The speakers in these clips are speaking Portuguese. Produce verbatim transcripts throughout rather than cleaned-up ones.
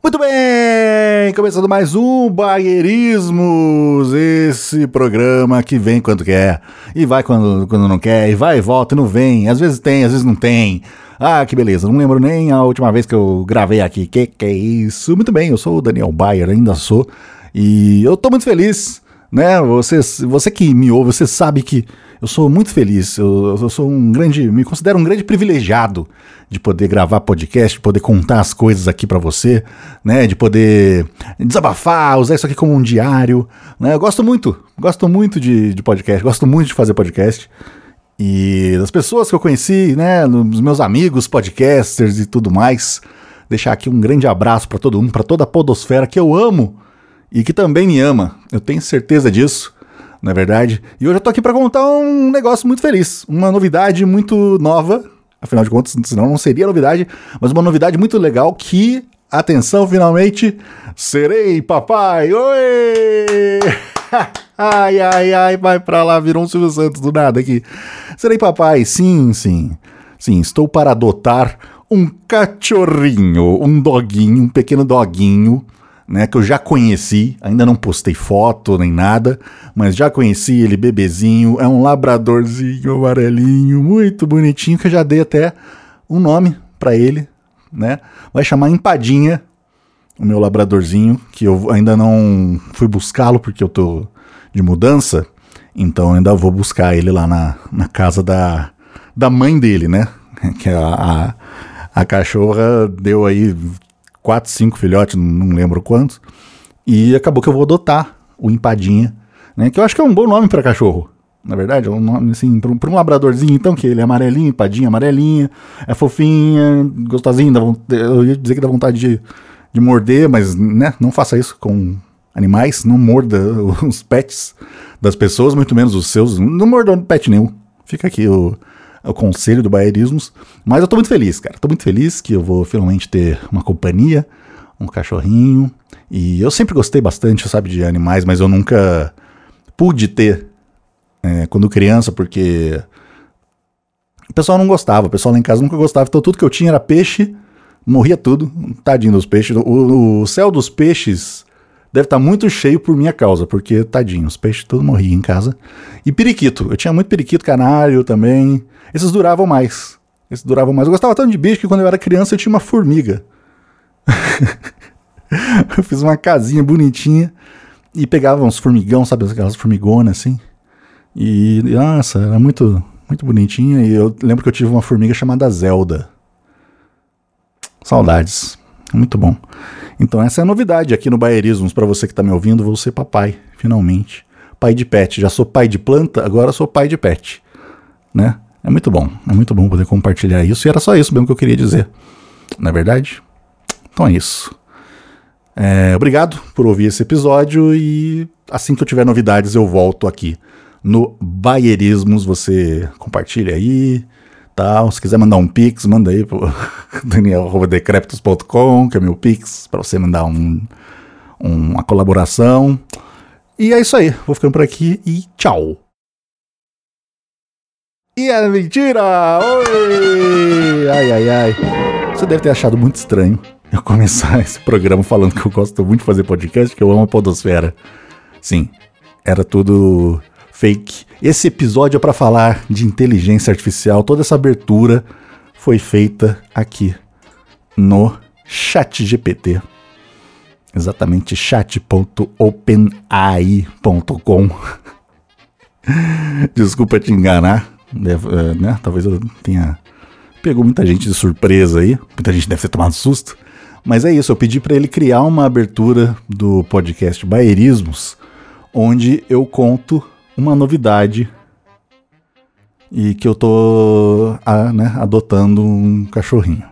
Muito bem, começando mais um Baierismos, esse programa que vem quando quer, e vai quando, quando não quer, e vai e volta e não vem, às vezes tem, às vezes não tem. Ah, que beleza, não lembro nem a última vez que eu gravei aqui, que que é isso? Muito bem, eu sou o Daniel Baier, ainda sou, e eu tô muito feliz, né, você, você que me ouve, você sabe que eu sou muito feliz, eu, eu sou um grande, me considero um grande privilegiado de poder gravar podcast, de poder contar as coisas aqui pra você, né, de poder desabafar, usar isso aqui como um diário, né, eu gosto muito, gosto muito de, de podcast, gosto muito de fazer podcast, e das pessoas que eu conheci, né, dos meus amigos podcasters e tudo mais, deixar aqui um grande abraço pra todo mundo, pra toda a podosfera que eu amo e que também me ama, eu tenho certeza disso, não é verdade? E hoje eu tô aqui pra contar um negócio muito feliz, uma novidade muito nova. Afinal de contas, senão não seria novidade, mas uma novidade muito legal que, atenção, finalmente, serei papai! Oi! Ai, ai, ai, vai pra lá, virou um Silvio Santos do nada aqui. Serei papai, sim, sim. Sim, estou para adotar um cachorrinho, um doguinho, um pequeno doguinho, né, que eu já conheci, ainda não postei foto nem nada, mas já conheci ele bebezinho, é um labradorzinho amarelinho, muito bonitinho, que eu já dei até um nome pra ele, né, vai chamar Empadinha, o meu labradorzinho, que eu ainda não fui buscá-lo porque eu tô de mudança, então ainda vou buscar ele lá na, na casa da, da mãe dele, né, que a, a, a cachorra deu aí quatro, cinco filhotes, não lembro quantos, e acabou que eu vou adotar o Empadinha, né, que eu acho que é um bom nome para cachorro, na verdade, é um nome assim, para um, um labradorzinho, então, que ele é amarelinho, Empadinha amarelinha, é fofinha, gostosinho, dá vontade, eu ia dizer que dá vontade de, de morder, mas, né, não faça isso com animais, não morda os pets das pessoas, muito menos os seus, não morda pet nenhum, fica aqui o... o conselho do Baierismos, mas eu tô muito feliz, cara, tô muito feliz que eu vou finalmente ter uma companhia, um cachorrinho, e eu sempre gostei bastante, sabe, de animais, mas eu nunca pude ter é, quando criança, porque o pessoal não gostava, o pessoal lá em casa nunca gostava, então tudo que eu tinha era peixe, morria tudo, tadinho dos peixes, o, o céu dos peixes deve estar muito cheio por minha causa, porque, tadinho, os peixes tudo morriam em casa. E periquito, eu tinha muito periquito, canário também. Esses duravam mais. Esses duravam mais. Eu gostava tanto de bicho que quando eu era criança eu tinha uma formiga. Eu fiz uma casinha bonitinha e pegava uns formigão, sabe, aquelas formigonas assim. E, nossa, era muito, muito bonitinha. E eu lembro que eu tive uma formiga chamada Zelda. Saudades. Muito bom. Então essa é a novidade aqui no Baierismos, para você que tá me ouvindo, vou ser papai, finalmente. Pai de pet, já sou pai de planta, agora sou pai de pet, né? É muito bom, é muito bom poder compartilhar isso, e era só isso mesmo que eu queria dizer, não é verdade? Então é isso. É, obrigado por ouvir esse episódio, e assim que eu tiver novidades eu volto aqui no Baierismos, você compartilha aí, tal, se quiser mandar um pix, manda aí pro daniel arroba decreptos ponto com, que é meu pix, pra você mandar um, um, uma colaboração. E é isso aí, vou ficando por aqui e tchau. E é mentira! Oi! Ai, ai, ai. Você deve ter achado muito estranho eu começar esse programa falando que eu gosto muito de fazer podcast, que eu amo a podosfera. Sim, era tudo fake. Esse episódio é para falar de inteligência artificial. Toda essa abertura foi feita aqui no ChatGPT. Exatamente, chat ponto openai ponto com. Desculpa te enganar, deve, uh, né? Talvez eu tenha pegou muita gente de surpresa aí. Muita gente deve ter tomado susto. Mas é isso, eu pedi para ele criar uma abertura do podcast Baierismos, onde eu conto uma novidade e que eu tô a, né, adotando um cachorrinho.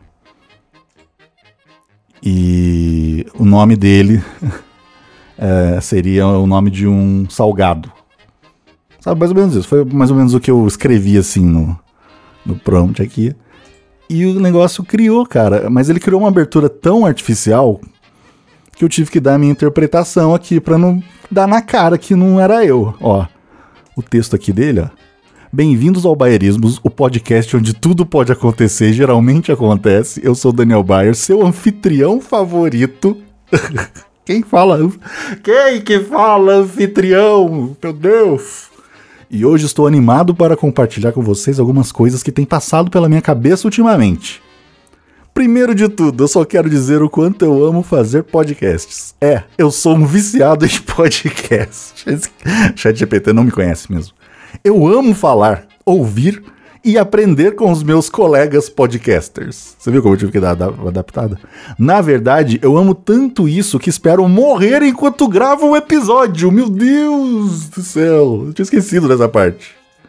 E o nome dele é, seria o nome de um salgado. Sabe, mais ou menos isso. Foi mais ou menos o que eu escrevi assim no, no prompt aqui. E o negócio criou, cara. Mas ele criou uma abertura tão artificial que eu tive que dar a minha interpretação aqui pra não dar na cara que não era eu. Ó, o texto aqui dele, ó. Bem-vindos ao Baierismos, o podcast onde tudo pode acontecer, geralmente acontece. Eu sou o Daniel Baier, seu anfitrião favorito. Quem fala? Quem que fala anfitrião? Meu Deus! E hoje estou animado para compartilhar com vocês algumas coisas que têm passado pela minha cabeça ultimamente. Primeiro de tudo, eu só quero dizer o quanto eu amo fazer podcasts. É, eu sou um viciado em podcast. ChatGPT não me conhece mesmo. Eu amo falar, ouvir e aprender com os meus colegas podcasters. Você viu como eu tive que dar uma adaptada? Na verdade, eu amo tanto isso que espero morrer enquanto gravo um episódio. Meu Deus do céu, eu tinha esquecido dessa parte.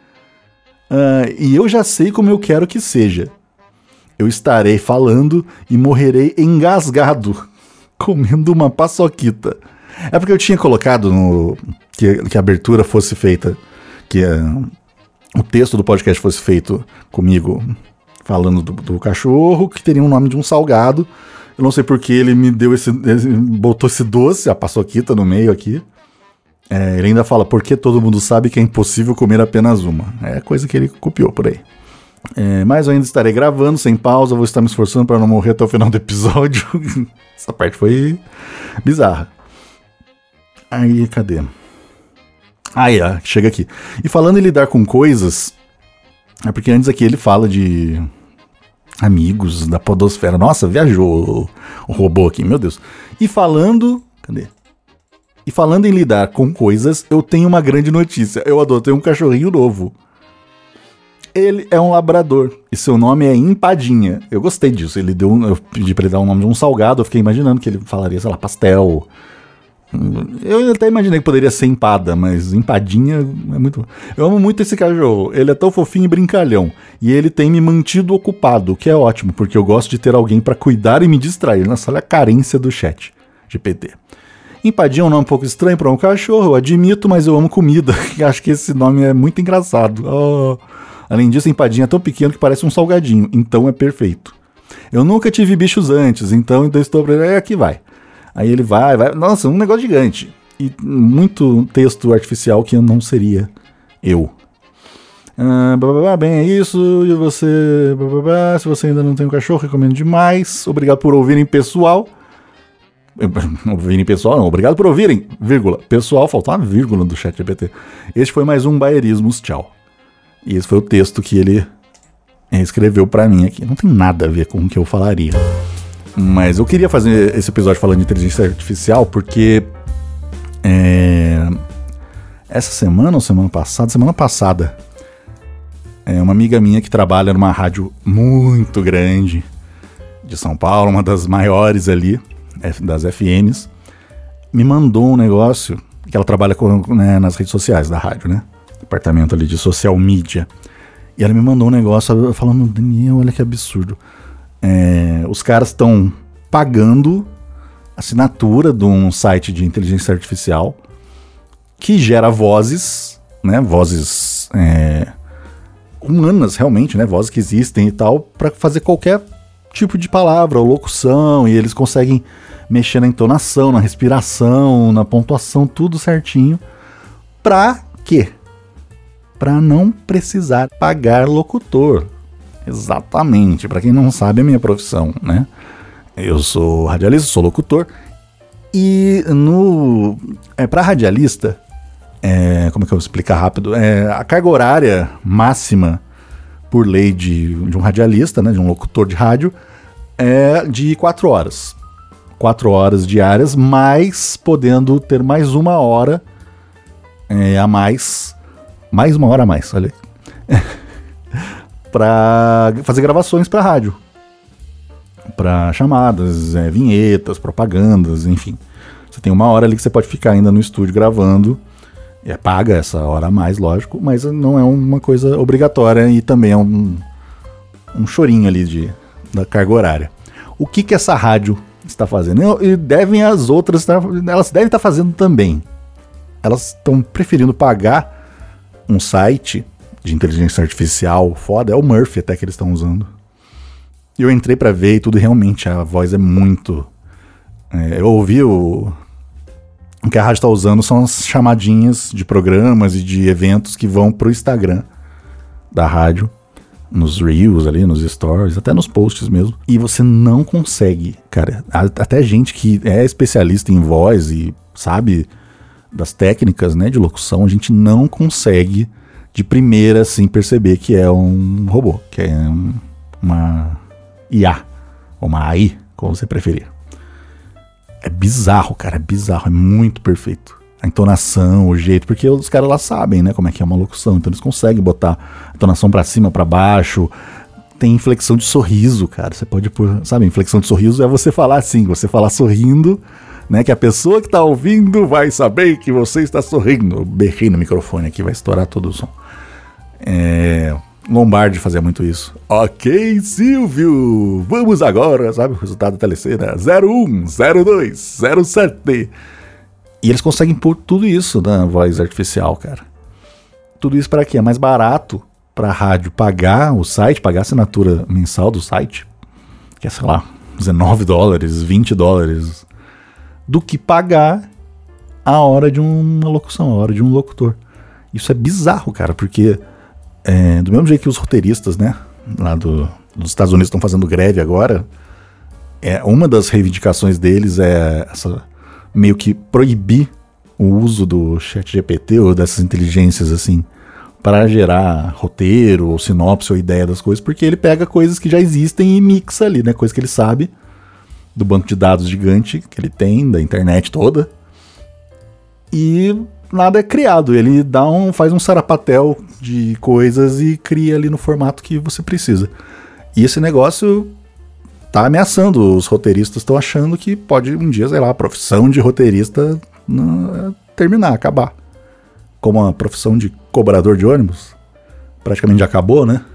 Uh, e eu já sei como eu quero que seja. Eu estarei falando e morrerei engasgado, comendo uma paçoquita. É porque eu tinha colocado no, que, que a abertura fosse feita, que uh, o texto do podcast fosse feito comigo falando do, do cachorro, que teria o nome de um salgado. Eu não sei porque ele me deu esse, esse botou esse doce, a paçoquita no meio aqui. É, ele ainda fala, porque todo mundo sabe que é impossível comer apenas uma. É coisa que ele copiou por aí. É, mas eu ainda estarei gravando sem pausa, vou estar me esforçando para não morrer até o final do episódio. Essa parte foi bizarra. Aí, cadê? Aí, ó, chega aqui. E falando em lidar com coisas, é porque antes aqui ele fala de amigos da podosfera. Nossa, viajou o robô aqui, meu Deus. E falando... Cadê? E falando em lidar com coisas, eu tenho uma grande notícia. Eu adotei um cachorrinho novo. Ele é um labrador e seu nome é Empadinha. Eu gostei disso. Ele deu, eu pedi pra ele dar o nome de um salgado. Eu fiquei imaginando que ele falaria, sei lá, pastel. Eu até imaginei que poderia ser empada, mas Empadinha é muito... Eu amo muito esse cachorro. Ele é tão fofinho e brincalhão. E ele tem me mantido ocupado, o que é ótimo, porque eu gosto de ter alguém pra cuidar e me distrair. Nossa, olha a carência do chat G P T. Empadinha é um nome um pouco estranho pra um cachorro, eu admito, mas eu amo comida. Acho que esse nome é muito engraçado. Oh... Além disso, a Empadinha é tão pequeno que parece um salgadinho, então é perfeito. Eu nunca tive bichos antes, então, então estou... É, aqui vai. Aí ele vai, vai... Nossa, um negócio gigante. E muito texto artificial que não seria eu. Ah, bababá, bem, é isso. E você... Bababá, se você ainda não tem um cachorro, recomendo demais. Obrigado por ouvirem, pessoal. Ouvirem, pessoal, não. Obrigado por ouvirem, vírgula. Pessoal, faltou uma vírgula do chat G P T. Este foi mais um Baierismos, tchau. E esse foi o texto que ele escreveu pra mim aqui. Não tem nada a ver com o que eu falaria. Mas eu queria fazer esse episódio falando de inteligência artificial porque é, essa semana ou semana passada, semana passada, é, uma amiga minha que trabalha numa rádio muito grande de São Paulo, uma das maiores ali, das F Ms, me mandou um negócio que ela trabalha com, né, nas redes sociais da rádio, né? Departamento ali de social media. E ela me mandou um negócio falando, Daniel, olha que absurdo. É, os caras estão pagando assinatura de um site de inteligência artificial que gera vozes, né? Vozes é, humanas, realmente, né? Vozes que existem e tal, para fazer qualquer tipo de palavra ou locução. E eles conseguem mexer na entonação, na respiração, na pontuação, tudo certinho. Pra quê? Para não precisar pagar locutor. Exatamente. Para quem não sabe, é a minha profissão, né? Eu sou radialista, sou locutor. E no é, para radialista, é, como é que eu vou explicar rápido? É, a carga horária máxima por lei de, de um radialista, né, de um locutor de rádio, é de quatro horas. Quatro horas diárias, mas podendo ter mais uma hora é, a mais... Mais uma hora a mais, olha aí. Pra fazer gravações pra rádio. Pra chamadas, é, vinhetas, propagandas, enfim. Você tem uma hora ali que você pode ficar ainda no estúdio gravando. É paga essa hora a mais, lógico, mas não é uma coisa obrigatória e também é um, um chorinho ali de, da carga horária. O que que essa rádio está fazendo? E devem as outras, elas devem estar fazendo também. Elas estão preferindo pagar um site de inteligência artificial foda, é o Murphy até que eles estão usando. Eu entrei pra ver e tudo, realmente a voz é muito... É, eu ouvi o... O que a rádio tá usando são as chamadinhas de programas e de eventos que vão pro Instagram. da rádio, nos reels ali, nos stories, até nos posts mesmo, e você não consegue, cara, até gente que é especialista em voz e sabe das técnicas, né, de locução, a gente não consegue de primeira, assim, perceber que é um robô, que é um, uma I A, ou uma A I, como você preferir. É bizarro, cara, é bizarro, é muito perfeito. A entonação, o jeito, porque os caras lá sabem, né, como é que é uma locução, então eles conseguem botar a entonação pra cima, pra baixo, tem inflexão de sorriso, cara, você pode pôr, sabe, inflexão de sorriso é você falar assim, você falar sorrindo, né, que a pessoa que tá ouvindo vai saber que você está sorrindo. Eu berrei no microfone aqui, vai estourar todo o som. É... Lombardi fazia muito isso. Ok, Silvio, vamos agora, sabe, o resultado da telecena, zero um, zero dois, zero sete... E eles conseguem pôr tudo isso na voz artificial, cara. Tudo isso para quê? É mais barato para a rádio pagar o site, pagar a assinatura mensal do site, que é, sei lá, dezenove dólares, vinte dólares, do que pagar a hora de uma locução, a hora de um locutor. Isso é bizarro, cara, porque é, do mesmo jeito que os roteiristas, né, lá do, dos Estados Unidos estão fazendo greve agora, é, uma das reivindicações deles é essa... meio que proibir o uso do chat G P T ou dessas inteligências assim para gerar roteiro ou sinopse ou ideia das coisas, porque ele pega coisas que já existem e mixa ali, né, coisas que ele sabe do banco de dados gigante que ele tem, da internet toda, e nada é criado, ele dá um, faz um sarapatel de coisas e cria ali no formato que você precisa. E esse negócio tá ameaçando, os roteiristas estão achando que pode um dia, sei lá, a profissão de roteirista não, terminar, acabar. Como a profissão de cobrador de ônibus, praticamente já acabou, né?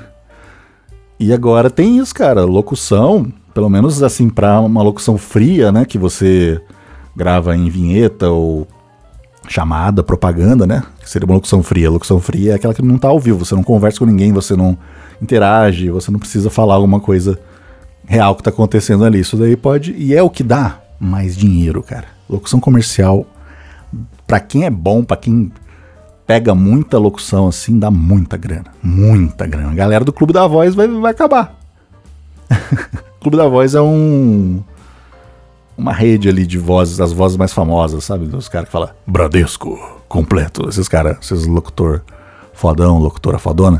E agora tem isso, cara, locução, pelo menos assim, pra uma locução fria, né, que você grava em vinheta ou chamada, propaganda, né, que seria uma locução fria. A locução fria é aquela que não tá ao vivo, você não conversa com ninguém, você não interage, você não precisa falar alguma coisa real que tá acontecendo ali. Isso daí pode... E é o que dá mais dinheiro, cara. Locução comercial, pra quem é bom, pra quem pega muita locução assim, dá muita grana. Muita grana. A galera do Clube da Voz vai, vai acabar. O Clube da Voz é um... uma rede ali de vozes, as vozes mais famosas, sabe? Dos caras que falam Bradesco, completo. Esses caras, esses locutor fodão, locutora fodona.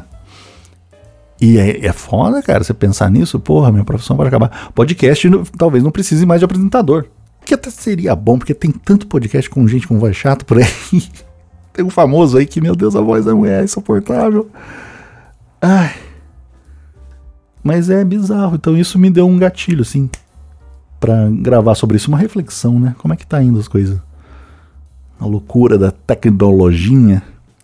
E é, é foda, cara, você pensar nisso, porra, minha profissão vai acabar. Podcast no, talvez não precise mais de apresentador. Que até seria bom, porque tem tanto podcast com gente com voz chata por aí. Tem um famoso aí que, meu Deus, a voz da mulher é insuportável. Ai. Mas é bizarro, então isso me deu um gatilho, assim, pra gravar sobre isso, uma reflexão, né? Como é que tá indo as coisas? A loucura da tecnologia.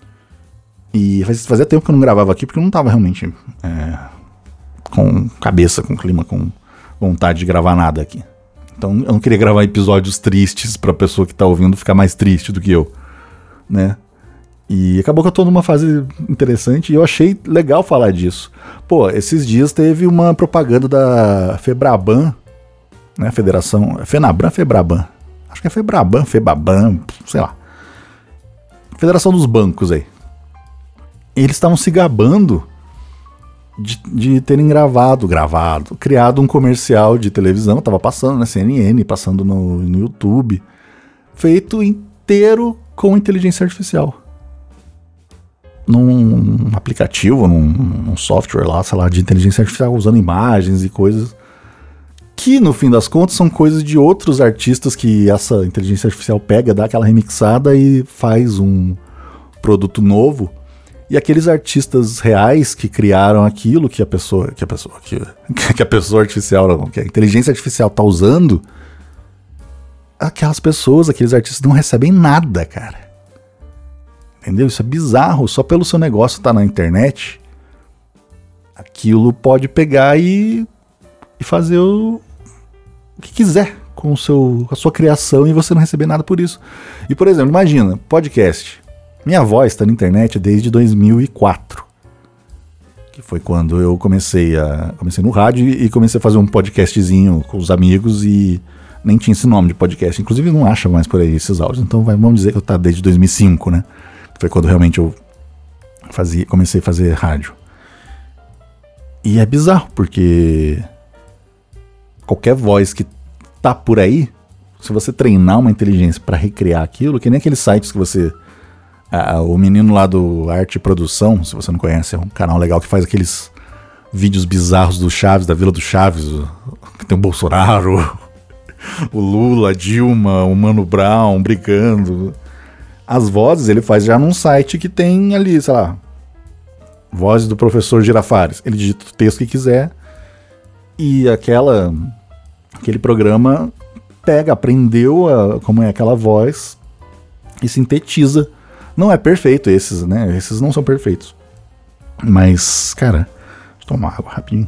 E fazia tempo que eu não gravava aqui, porque eu não tava realmente é, com cabeça, com clima, com vontade de gravar nada aqui. Então eu não queria gravar episódios tristes pra pessoa que tá ouvindo ficar mais triste do que eu, né? E acabou que eu tô numa fase interessante e eu achei legal falar disso. Pô, esses dias teve uma propaganda da Febraban, né? Federação... Fenabran, Febraban. Acho que é Febraban, Febaban, sei lá. Federação dos Bancos aí. Eles estavam se gabando de, de terem gravado, gravado, criado um comercial de televisão, tava passando na C N N, passando no, no YouTube, feito inteiro com inteligência artificial. Num aplicativo, num, num software lá, sei lá, de inteligência artificial, usando imagens e coisas, que no fim das contas são coisas de outros artistas que essa inteligência artificial pega, dá aquela remixada e faz um produto novo. E aqueles artistas reais que criaram aquilo que a pessoa, que a pessoa, que, que a pessoa artificial, não, que a inteligência artificial tá usando, aquelas pessoas, aqueles artistas não recebem nada, cara. Entendeu? Isso é bizarro. Só pelo seu negócio estar na internet, aquilo pode pegar e, e fazer o, o que quiser com, o seu, com a sua criação e você não receber nada por isso. E, por exemplo, imagina, podcast. Minha voz está na internet desde dois mil e quatro, que foi quando eu comecei a comecei no rádio e comecei a fazer um podcastzinho com os amigos e nem tinha esse nome de podcast, inclusive não acha mais por aí esses áudios, então vai, vamos dizer que eu tá desde dois mil e cinco, né? Foi quando realmente eu Fazia, comecei a fazer rádio. E é bizarro, porque qualquer voz que tá por aí, se você treinar uma inteligência para recriar aquilo, que nem aqueles sites que você... Ah, o menino lá do Arte e Produção, se você não conhece, é um canal legal que faz aqueles vídeos bizarros do Chaves, da Vila do Chaves, o, que tem o Bolsonaro, o Lula, a Dilma, o Mano Brown brigando. As vozes ele faz já num site que tem ali, sei lá, vozes do professor Girafares. Ele digita o texto que quiser e aquela, aquele programa pega, aprendeu a, como é aquela voz e sintetiza. Não é perfeito esses, né? Esses não são perfeitos. Mas, cara, deixa eu tomar água rapidinho.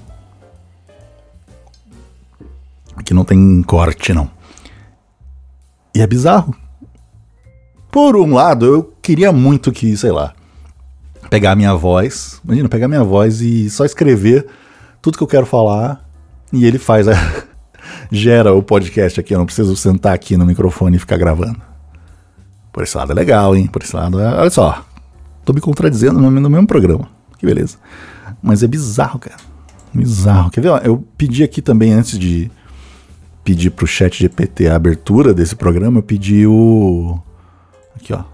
Aqui não tem corte, não. E é bizarro. Por um lado, eu queria muito que, sei lá, pegar a minha voz, imagina, pegar a minha voz e só escrever tudo que eu quero falar e ele faz, a, gera o podcast aqui, eu não preciso sentar aqui no microfone e ficar gravando. Por esse lado é legal, hein? Por esse lado, é, olha só, tô me contradizendo no, no mesmo programa, que beleza. Mas é bizarro, cara, bizarro. Quer ver, ó, eu pedi aqui também, antes de pedir pro ChatGPT a abertura desse programa, eu pedi o... Aqui, ó.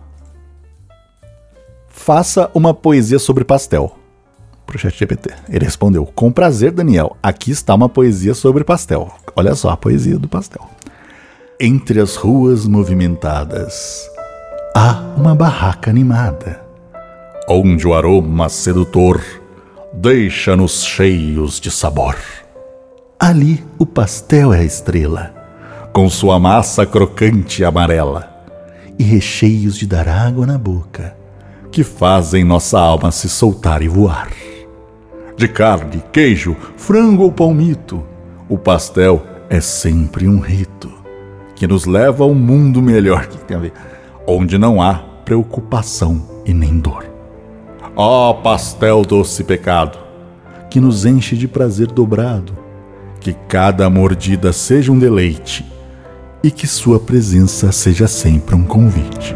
Faça uma poesia sobre pastel. Pro ChatGPT. Ele respondeu: com prazer, Daniel. Aqui está uma poesia sobre pastel. Olha só a poesia do pastel. Entre as ruas movimentadas há uma barraca animada, onde o aroma sedutor deixa-nos cheios de sabor. Ali o pastel é a estrela, com sua massa crocante e amarela, e recheios de dar água na boca, que fazem nossa alma se soltar e voar. De carne, queijo, frango ou palmito, o pastel é sempre um rito, que nos leva a um mundo melhor, que tem a ver, onde não há preocupação e nem dor. Ó pastel doce pecado, que nos enche de prazer dobrado, que cada mordida seja um deleite, e que sua presença seja sempre um convite.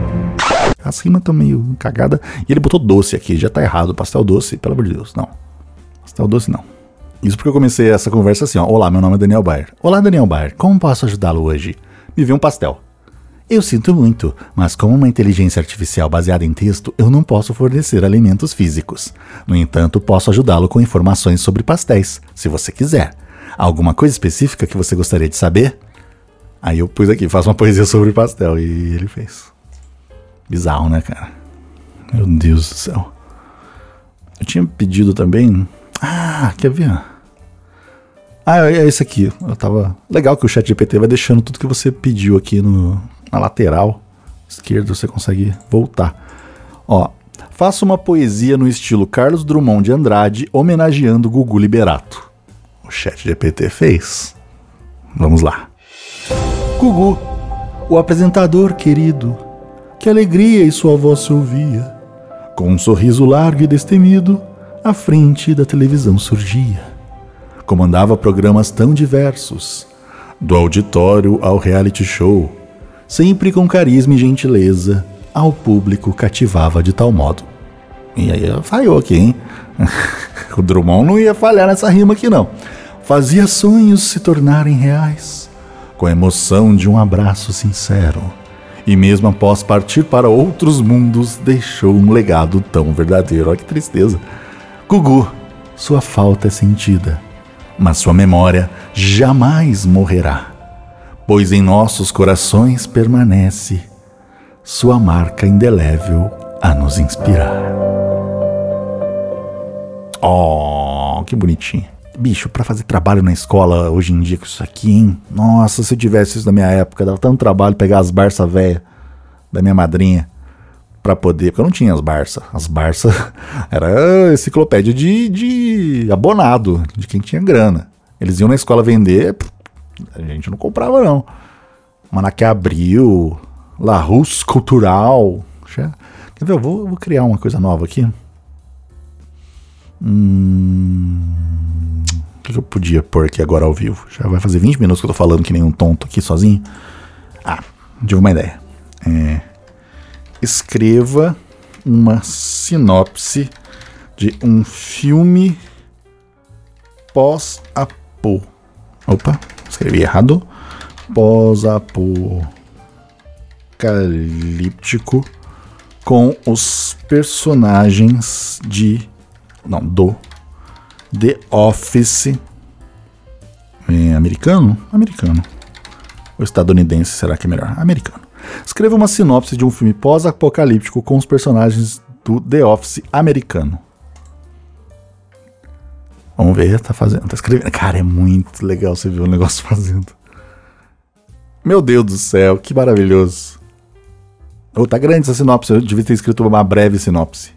As rimas estão meio cagadas. E ele botou doce aqui, já tá errado. Pastel doce, pelo amor de Deus, não. Pastel doce não. Isso porque eu comecei essa conversa assim, ó. Olá, meu nome é Daniel Bayer. Olá, Daniel Bayer, como posso ajudá-lo hoje? Me vê um pastel. Eu sinto muito, mas como uma inteligência artificial baseada em texto, eu não posso fornecer alimentos físicos. No entanto, posso ajudá-lo com informações sobre pastéis, se você quiser. Alguma coisa específica que você gostaria de saber? Aí eu pus aqui, faço uma poesia sobre pastel, e ele fez. Bizarro, né, cara? Meu Deus do céu. Eu tinha pedido também... Ah, quer ver? Ah, é esse aqui. Eu tava... Legal que o ChatGPT vai deixando tudo que você pediu aqui no... na lateral esquerda, você consegue voltar. Ó, faça uma poesia no estilo Carlos Drummond de Andrade, homenageando Gugu Liberato. O ChatGPT fez. Vamos lá. Gugu, o apresentador querido, que alegria em sua voz se ouvia, com um sorriso largo e destemido, à frente da televisão surgia. Comandava programas tão diversos, do auditório ao reality show, sempre com carisma e gentileza, ao público cativava de tal modo. E aí falhou aqui, hein? O Drummond não ia falhar nessa rima aqui, não. Fazia sonhos se tornarem reais, com a emoção de um abraço sincero, e mesmo após partir para outros mundos, deixou um legado tão verdadeiro. Olha que tristeza. Gugu, sua falta é sentida, mas sua memória jamais morrerá, pois em nossos corações permanece sua marca indelével a nos inspirar. Oh, que bonitinho. Bicho, pra fazer trabalho na escola hoje em dia com isso aqui, hein? Nossa, se eu tivesse isso na minha época, dava tanto trabalho pegar as Barça velhas da minha madrinha pra poder... Porque eu não tinha as Barça. As Barça era enciclopédia de, de abonado, de quem tinha grana. Eles iam na escola vender, a gente não comprava, não. Manaqué Abril, Larousse Cultural. Quer ver? Eu vou, vou criar uma coisa nova aqui. Hum... O que eu podia pôr aqui agora ao vivo? Já vai fazer vinte minutos que eu tô falando que nem um tonto aqui sozinho. Ah, tive uma ideia. É, escreva uma sinopse de um filme pós-apo. Opa, escrevi errado. Pós-apocalíptico com os personagens de... Não, do The Office. É americano? Americano. Ou estadunidense, será que é melhor? Americano. Escreva uma sinopse de um filme pós-apocalíptico com os personagens do The Office americano. Vamos ver, tá fazendo, tá escrevendo. Cara, é muito legal você ver o negócio fazendo. Meu Deus do céu, que maravilhoso. Oh, tá grande essa sinopse, eu devia ter escrito uma breve sinopse.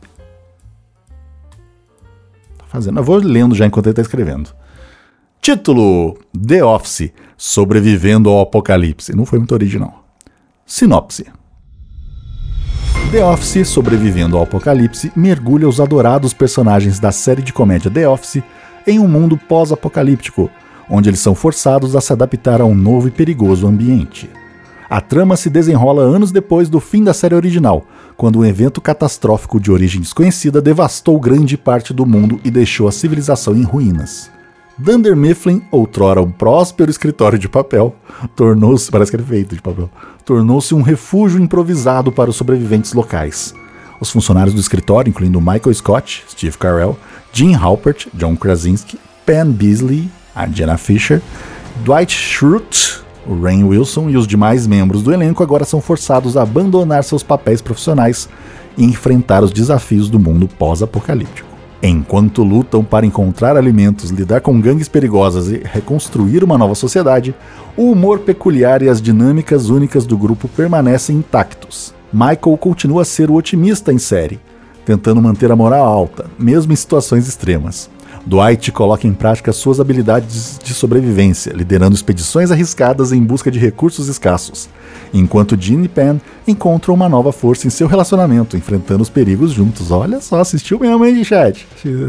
Tá fazendo, eu vou lendo já enquanto ele tá escrevendo. Título: The Office, sobrevivendo ao apocalipse. Não foi muito original. Sinopse: The Office, sobrevivendo ao apocalipse, mergulha os adorados personagens da série de comédia The Office em um mundo pós-apocalíptico, onde eles são forçados a se adaptar a um novo e perigoso ambiente. A trama se desenrola anos depois do fim da série original, quando um evento catastrófico de origem desconhecida devastou grande parte do mundo e deixou a civilização em ruínas. Dunder Mifflin, outrora um próspero escritório de papel, tornou-se, parece que ele é feito de papel, tornou-se um refúgio improvisado para os sobreviventes locais. Os funcionários do escritório, incluindo Michael Scott, Steve Carell, Jim Halpert, John Krasinski, Pam Beesly, a Jenna Fischer, Dwight Schrute, o Rainn Wilson e os demais membros do elenco agora são forçados a abandonar seus papéis profissionais e enfrentar os desafios do mundo pós-apocalíptico. Enquanto lutam para encontrar alimentos, lidar com gangues perigosas e reconstruir uma nova sociedade, o humor peculiar e as dinâmicas únicas do grupo permanecem intactos. Michael continua a ser o otimista em série, tentando manter a moral alta, mesmo em situações extremas. Dwight coloca em prática suas habilidades de sobrevivência, liderando expedições arriscadas em busca de recursos escassos, enquanto Jean e Pam encontram uma nova força em seu relacionamento, enfrentando os perigos juntos. Olha só, assistiu mesmo, hein, chat?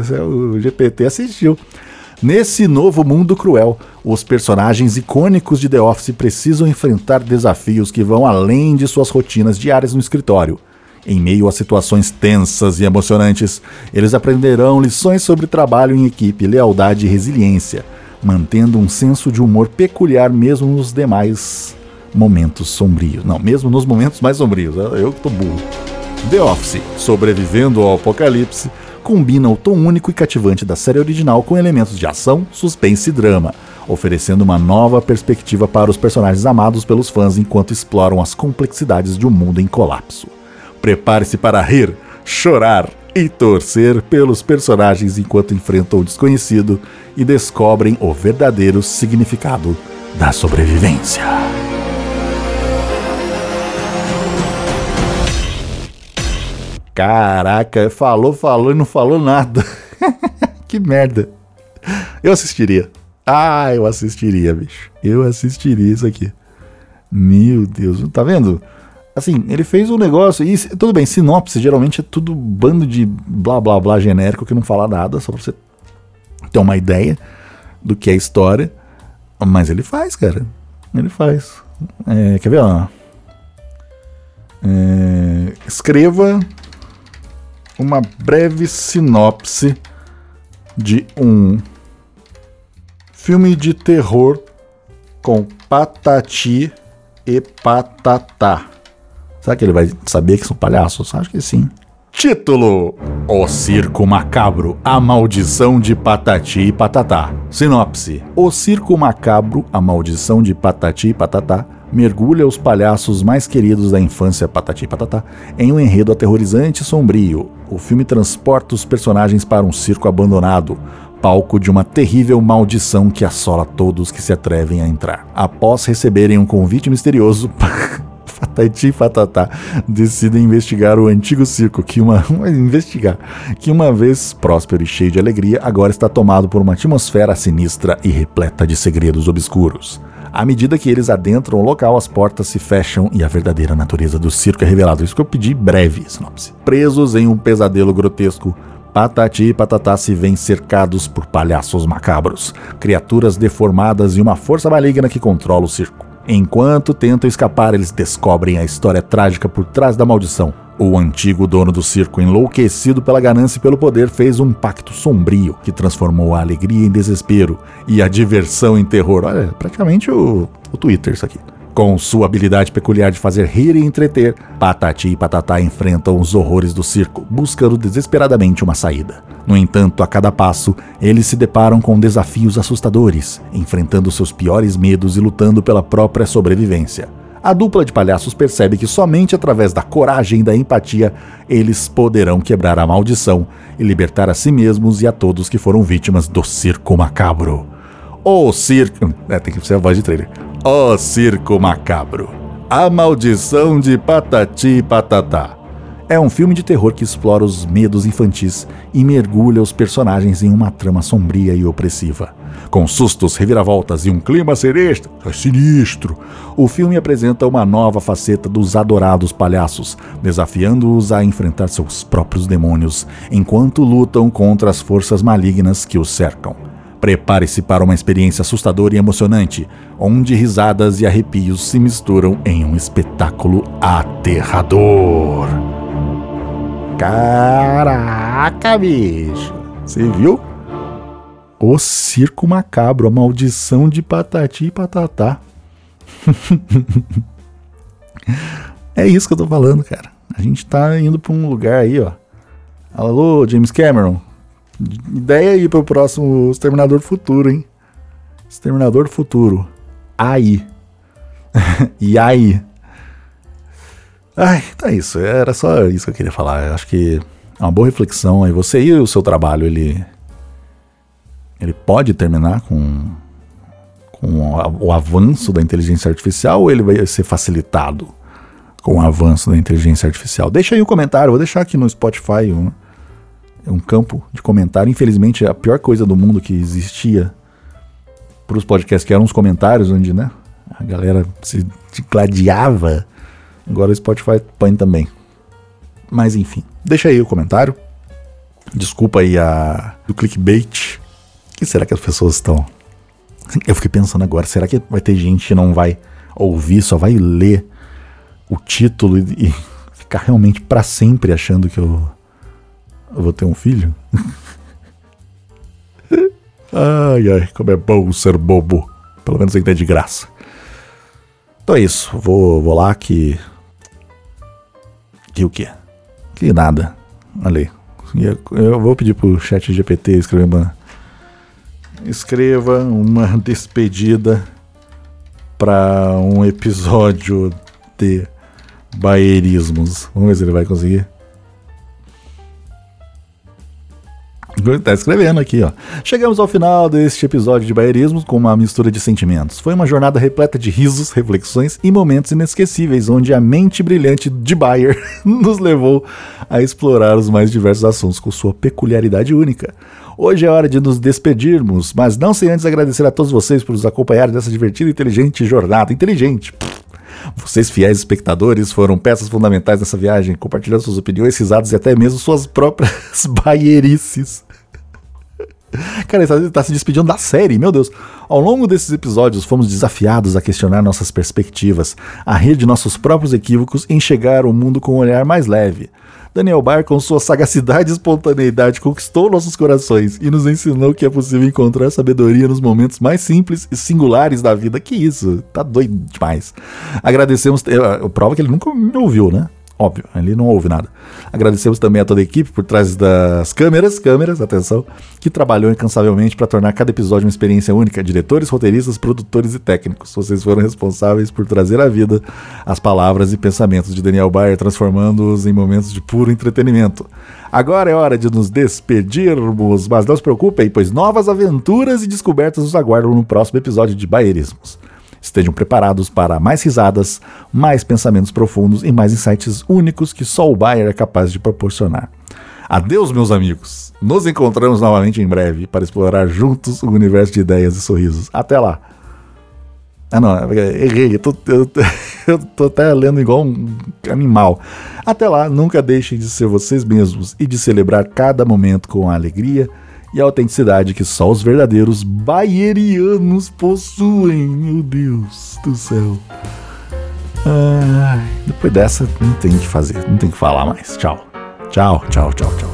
O G P T assistiu. Nesse novo mundo cruel, os personagens icônicos de The Office precisam enfrentar desafios que vão além de suas rotinas diárias no escritório. Em meio a situações tensas e emocionantes, eles aprenderão lições sobre trabalho em equipe, lealdade e resiliência, mantendo um senso de humor peculiar mesmo nos demais momentos sombrios. Não, mesmo nos momentos mais sombrios. Eu que tô burro. The Office, sobrevivendo ao apocalipse, combina o tom único e cativante da série original com elementos de ação, suspense e drama, oferecendo uma nova perspectiva para os personagens amados pelos fãs enquanto exploram as complexidades de um mundo em colapso. Prepare-se para rir, chorar e torcer pelos personagens enquanto enfrentam o desconhecido e descobrem o verdadeiro significado da sobrevivência. Caraca, falou, falou e não falou nada. Que merda. Eu assistiria. Ah, eu assistiria, bicho. Eu assistiria isso aqui. Meu Deus, tá vendo? Assim, ele fez um negócio, e tudo bem, sinopse geralmente é tudo bando de blá blá blá genérico que não fala nada, só pra você ter uma ideia do que é a história. Mas ele faz, cara. Ele faz. É, quer ver, ó? É, escreva uma breve sinopse de um filme de terror com patati e patatá. Será que ele vai saber que são palhaços? Acho que sim. Título: O Circo Macabro, a Maldição de Patati e Patatá. Sinopse: O Circo Macabro, a Maldição de Patati e Patatá mergulha os palhaços mais queridos da infância Patati e Patatá em um enredo aterrorizante e sombrio. O filme transporta os personagens para um circo abandonado, palco de uma terrível maldição que assola todos que se atrevem a entrar. Após receberem um convite misterioso, Patati e Patatá decidem investigar o antigo circo que uma, investigar, que uma vez próspero e cheio de alegria, agora está tomado por uma atmosfera sinistra e repleta de segredos obscuros. À medida que eles adentram o local, as portas se fecham e a verdadeira natureza do circo é revelada. Isso que eu pedi breve sinopse. Presos em um pesadelo grotesco, Patati e Patatá se veem cercados por palhaços macabros, criaturas deformadas e uma força maligna que controla o circo. Enquanto tentam escapar, eles descobrem a história trágica por trás da maldição, O antigo dono do circo, enlouquecido pela ganância e pelo poder, fez um pacto sombrio que transformou a alegria em desespero e a diversão em terror. Olha, praticamente o, o Twitter isso aqui. Com sua habilidade peculiar de fazer rir e entreter, Patati e Patatá enfrentam os horrores do circo, buscando desesperadamente uma saída. No entanto, a cada passo, eles se deparam com desafios assustadores, enfrentando seus piores medos e lutando pela própria sobrevivência. A dupla de palhaços percebe que somente através da coragem e da empatia eles poderão quebrar a maldição e libertar a si mesmos e a todos que foram vítimas do circo macabro. O circo... É, tem que ser a voz de trailer. O Circo Macabro. A Maldição de Patati e Patatá. É um filme de terror que explora os medos infantis e mergulha os personagens em uma trama sombria e opressiva. Com sustos, reviravoltas e um clima sinistro, sinistro, o filme apresenta uma nova faceta dos adorados palhaços, desafiando-os a enfrentar seus próprios demônios, enquanto lutam contra as forças malignas que os cercam. Prepare-se para uma experiência assustadora e emocionante, onde risadas e arrepios se misturam em um espetáculo aterrador. Caraca, bicho! Você viu? O Circo Macabro, a Maldição de Patati e Patatá. É isso que eu tô falando, cara. A gente tá indo pra um lugar aí, ó. Alô, James Cameron. Ideia aí pro próximo Exterminador do Futuro, hein? Exterminador do Futuro. Aí. E aí? Ai, tá isso. Era só isso que eu queria falar. Eu acho que é uma boa reflexão aí. Você e o seu trabalho, ele... Ele pode terminar com... Com o avanço da inteligência artificial ou ele vai ser facilitado com o avanço da inteligência artificial? Deixa aí o comentário. Vou deixar aqui no Spotify um... É um campo de comentário. Infelizmente, a pior coisa do mundo que existia para os podcasts, que eram os comentários, onde, né, a galera se gladiava. Agora o Spotify põe também. Mas enfim, deixa aí o comentário. Desculpa aí a do clickbait. O que será que as pessoas estão... Eu fiquei pensando agora, será que vai ter gente que não vai ouvir, só vai ler o título e, e ficar realmente para sempre achando que eu... Eu vou ter um filho? Ai, ai, como é bom ser bobo. Pelo menos ainda é de graça. Então é isso. Vou, vou lá que... Que o quê? Que nada. Olha aí. Eu vou pedir pro chat G P T escrever uma... Escreva uma despedida para um episódio de Baerismos. Vamos ver se ele vai conseguir. Tá escrevendo aqui, ó. Chegamos ao final deste episódio de Baerismos com uma mistura de sentimentos. Foi uma jornada repleta de risos, reflexões e momentos inesquecíveis, onde a mente brilhante de Bayer nos levou a explorar os mais diversos assuntos com sua peculiaridade única. Hoje é hora de nos despedirmos, mas não sem antes agradecer a todos vocês por nos acompanhar nessa divertida e inteligente jornada. Inteligente! Vocês, fiéis espectadores, foram peças fundamentais nessa viagem, compartilhando suas opiniões, risadas e até mesmo suas próprias baierices. Cara, ele tá se despedindo da série, meu Deus. Ao longo desses episódios, fomos desafiados a questionar nossas perspectivas, a rir de nossos próprios equívocos e enxergar o mundo com um olhar mais leve. Daniel Bayer, com sua sagacidade e espontaneidade, conquistou nossos corações e nos ensinou que é possível encontrar sabedoria nos momentos mais simples e singulares da vida. Que isso? Tá doido demais. Agradecemos... Eu, prova que ele nunca me ouviu, né? Óbvio, ele não ouve nada. Agradecemos também a toda a equipe por trás das câmeras, câmeras, atenção, que trabalhou incansavelmente para tornar cada episódio uma experiência única. Diretores, roteiristas, produtores e técnicos. Vocês foram responsáveis por trazer à vida as palavras e pensamentos de Daniel Bayer, transformando-os em momentos de puro entretenimento. Agora é hora de nos despedirmos, mas não se preocupem, pois novas aventuras e descobertas nos aguardam no próximo episódio de Baerismos. Estejam preparados para mais risadas, mais pensamentos profundos e mais insights únicos que só o Bayer é capaz de proporcionar. Adeus, meus amigos! Nos encontramos novamente em breve para explorar juntos o universo de ideias e sorrisos. Até lá! Ah não, errei, eu tô, eu, eu tô até lendo igual um animal. Até lá, nunca deixem de ser vocês mesmos e de celebrar cada momento com a alegria e a autenticidade que só os verdadeiros baierianos possuem. Meu Deus do céu. Ai, Depois dessa, não tem o que fazer, não tem o que falar mais. Tchau. Tchau, tchau, tchau, tchau.